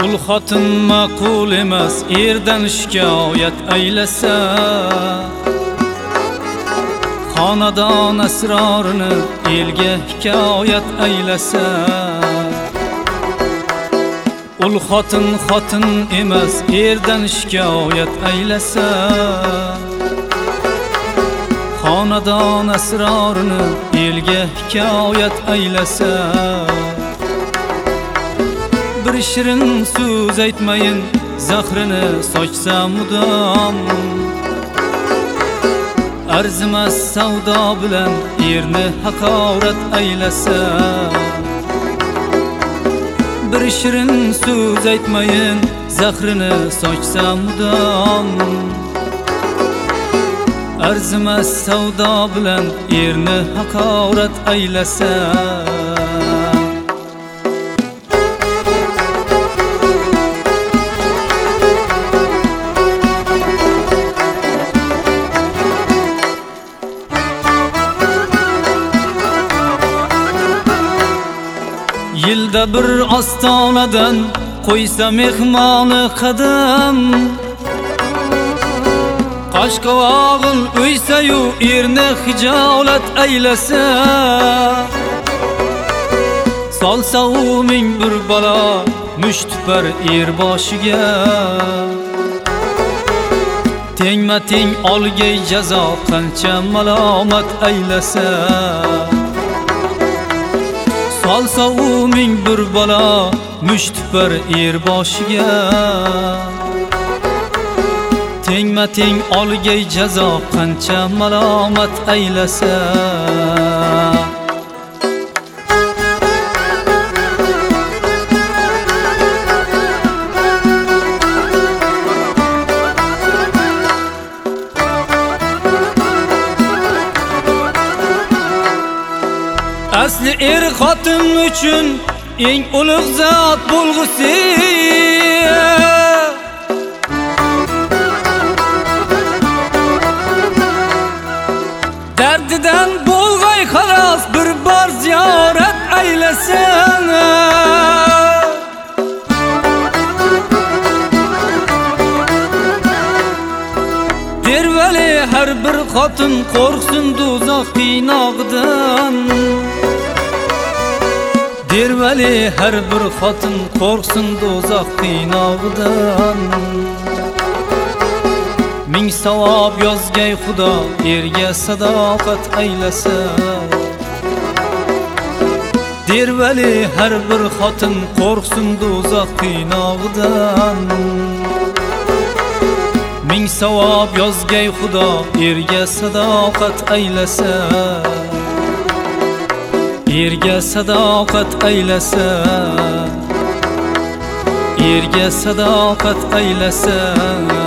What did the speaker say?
Ul xotin ma'qul emas, erdan shikoyat aylasa, xonadon asrorini elga hikoyat aylasa. Ul xotin xotin emas, erdan shikoyat aylasa, xonadon asrorini elga hikoyat aylasa. Bir shirin so'z aytmayin, zahrini sochsam mudom. Arzimas savdo bilan erni haqorat aylasa. Bir shirin so'z aytmayin, zahrini sochsam mudom. Arzimas savdo bilan erni haqorat aylasa. Yilda bir ostonadan qo'ysa mehmoni qadam. Qoshqovog'in o'ysa-yu erni hijolat aylasa. Solsa u ming bir balo mushtipar er boshiga. Tengma-teng olgay jazo qancha malomat aylasa. Solsa u ming bir balo mushtipar er boshiga. Tengma-teng olgay jazo qancha malomat aylasa. Asli er xotin uchun eng ulug' zot bo'lg'usi. Dardidan bo'lg'ay xolos bir bor ziyorat aylasin. Dervali har bir xotin qo'rqsin do'zax qiynoqdan. Dervali har bir xotin qo'rqsin do'zax qiynog'idan. Ming savob yozgay Xudo erga sadoqat aylasa. Dervali har bir xotin qo'rqsin do'zax qiynog'idan. Ming savob yozgay Xudo erga sadoqat aylasa. Erga sadoqat aylasa. Erga sadoqat aylasa.